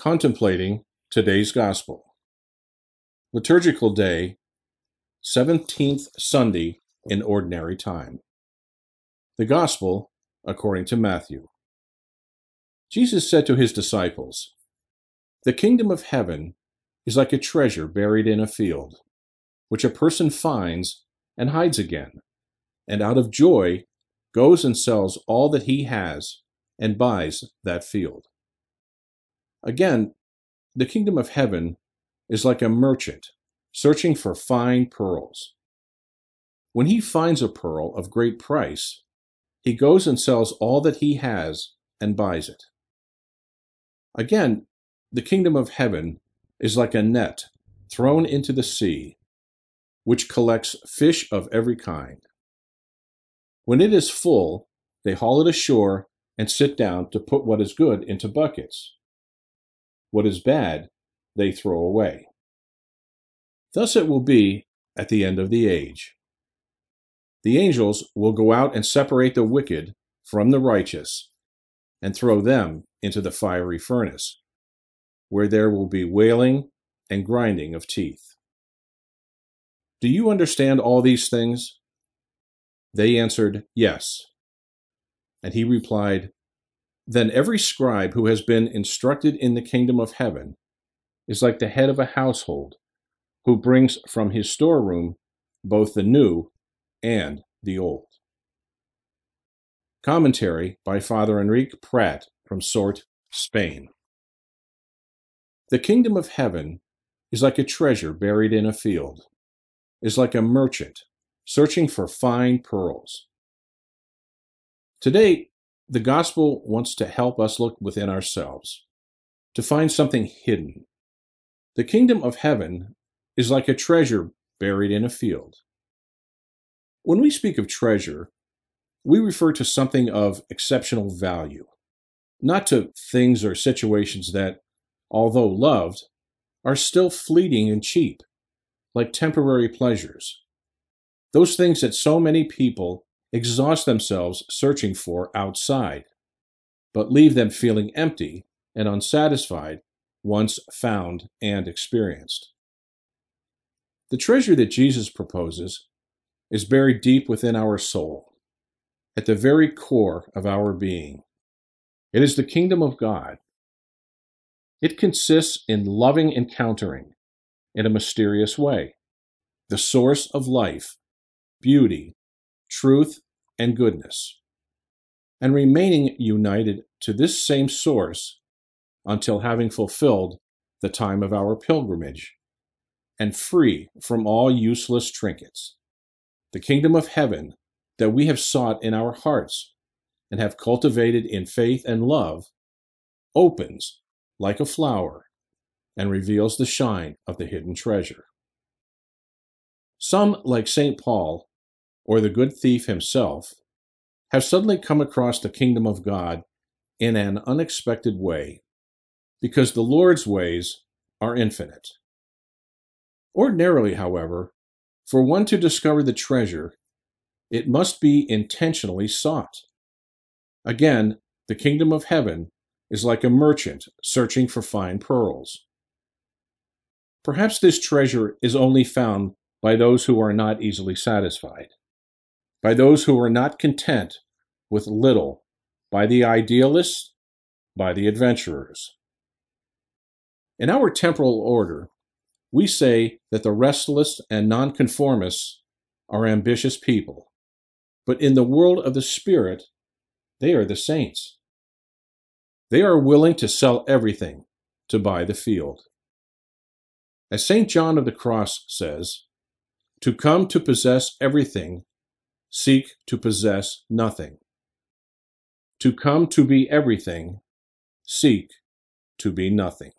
Contemplating today's Gospel. Liturgical Day, 17th Sunday in Ordinary Time. The Gospel according to Matthew. Jesus said to his disciples, "The kingdom of heaven is like a treasure buried in a field, which a person finds and hides again, and out of joy goes and sells all that he has and buys that field." Again, the kingdom of heaven is like a merchant searching for fine pearls. When he finds a pearl of great price, he goes and sells all that he has and buys it. Again, the kingdom of heaven is like a net thrown into the sea, which collects fish of every kind. When it is full, they haul it ashore and sit down to put what is good into buckets. What is bad, they throw away. Thus it will be at the end of the age. The angels will go out and separate the wicked from the righteous and throw them into the fiery furnace, where there will be wailing and grinding of teeth. Do you understand all these things? They answered, "Yes." And he replied, "Then every scribe who has been instructed in the kingdom of heaven is like the head of a household, who brings from his storeroom both the new and the old." Commentary by Father Enrique Prat from Sort, Spain. The kingdom of heaven is like a treasure buried in a field, is like a merchant searching for fine pearls. Today, the gospel wants to help us look within ourselves, to find something hidden. The kingdom of heaven is like a treasure buried in a field. When we speak of treasure, we refer to something of exceptional value, not to things or situations that, although loved, are still fleeting and cheap, like temporary pleasures. Those things that so many people exhaust themselves searching for outside, but leave them feeling empty and unsatisfied once found and experienced. The treasure that Jesus proposes is buried deep within our soul, at the very core of our being. It is the kingdom of God. It consists in loving encountering, in a mysterious way, the source of life, beauty, truth, and goodness, and remaining united to this same source until having fulfilled the time of our pilgrimage, and free from all useless trinkets. The kingdom of heaven that we have sought in our hearts and have cultivated in faith and love opens like a flower and reveals the shine of the hidden treasure. Some, like St. Paul or the good thief himself, have suddenly come across the kingdom of God in an unexpected way, because the Lord's ways are infinite. Ordinarily, however, for one to discover the treasure, it must be intentionally sought. Again, the kingdom of heaven is like a merchant searching for fine pearls. Perhaps this treasure is only found by those who are not easily satisfied, by those who are not content with little, by the idealists, by the adventurers. In our temporal order, we say that the restless and nonconformists are ambitious people, but in the world of the Spirit, they are the saints. They are willing to sell everything to buy the field. As St. John of the Cross says, "To come to possess everything, seek to possess nothing. To come to be everything, seek to be nothing."